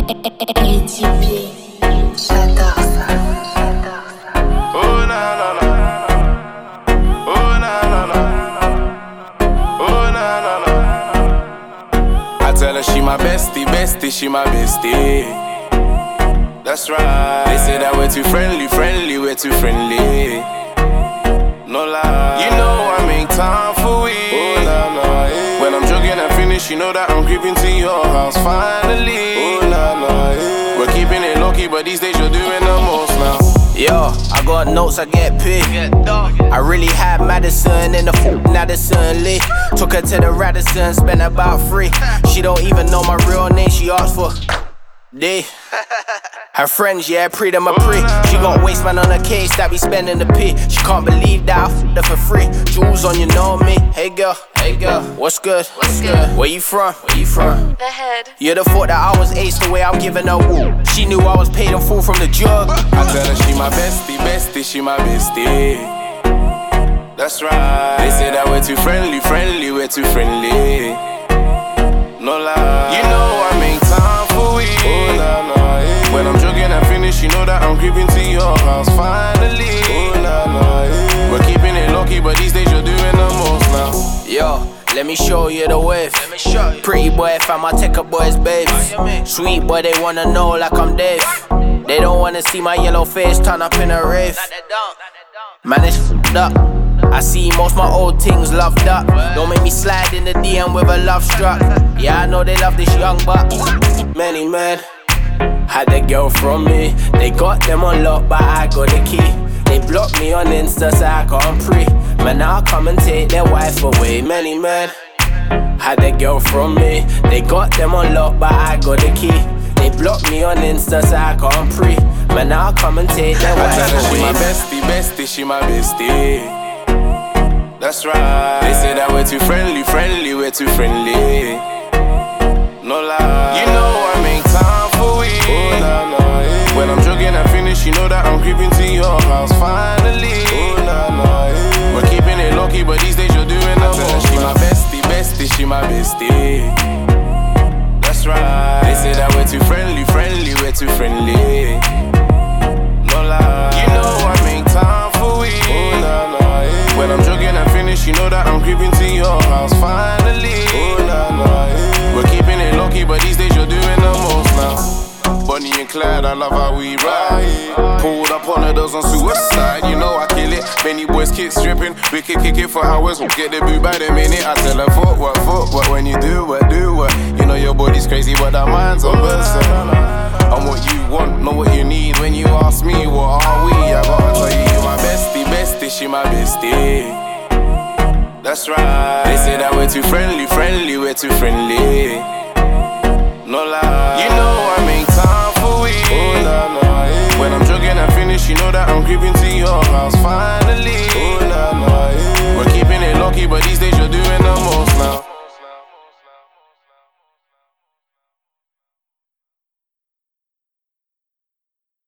ATP, j'adore ça. Oh na na na, oh na na na, oh na na na. I tell her she my bestie, bestie, she my bestie. That's right. They say that we're too friendly, friendly, we're too friendly. No lie, you know I make time for we. Oh na na, yeah. When I'm jogging and finish, you know that I'm creeping to your house finally. Oh na na, yeah. We're keeping it low-key, but these days you're doing the most now. Yo, I got notes, I get paid. I really had Madison in the Madison Lee. Took her to the Radisson, spent about free. She don't even know my real name, she asked for D. Her friends, yeah, pre them a pre. She got waste man on her case that be spending the P. She can't believe that I f***ed her for free. Jewels on, you know me. Hey girl, what's good? What's good? Where you from? Where you from? The head. You'd have thought that I was ace the way I'm giving her woo. She knew I was paid in full from the jug. I tell her she my bestie, bestie, she my bestie. That's right. They say that we're too friendly, friendly, we're too friendly. No lie, you know I make time for we. Oh na na, yeah. When I'm jogging and finish, you know that I'm creeping to your house finally. Oh na na, yeah. We're keeping it low-key, but these days you're doing the most now. Yo, let me show you the wave. Pretty boy, fam, I take a boy's babe. Sweet boy, they wanna know like I'm Dave. They don't wanna see my yellow face turn up in a rave. Man, it's f***ed up. I see most my old things loved up. Don't make me slide in the DM with a love struck. Yeah, I know they love this young buck. Many men had the girl from me. They got them on lock, but I got the key. They blocked me on Insta, so I can't pre. Man, I'll come and take their wife away. Many men had the girl from me. They got them on lock, but I got the key. They blocked me on Insta, so I can't pre. Man, I'll come and take their wife away. I tell her she my bestie, bestie, she my bestie. That's right. They say that we're too friendly, friendly, we're too friendly. No lie, you know I make time for we. Oh na na, yeah. When I'm jogging and finish, you know that I'm creeping to your house finally. Oh na na, yeah. We're keeping it low-key, but these days you're doing the most. She my bestie, bestie, she my bestie. That's right. They say that we're too friendly, friendly, we're too friendly. No lie, you know I make time for we. Oh na na, yeah. When I'm jogging and finish, you know that I'm creeping to your house finally. Oh na na, yeah. We're keeping it low-key, but these days you're doing the most now. Bonnie and Clyde, I love how we ride. Pulled up on the doors on suicide, you know I kill it. Many boys kick stripping, we can kick it for hours. Get the boot by the minute. I tell her footwork, when you do what. You know your body's crazy, but our minds on bursting. I'm what you want, know what you need. When you ask me, what are we? I gotta tell you, you're my bestie, bestie, she my bestie. That's right. They say that we're too friendly, friendly, we're too friendly. No lie, you know I make time for we. Oh na na, yeah. When I'm jogging and finish, you know that I'm creeping to your house finally. Oh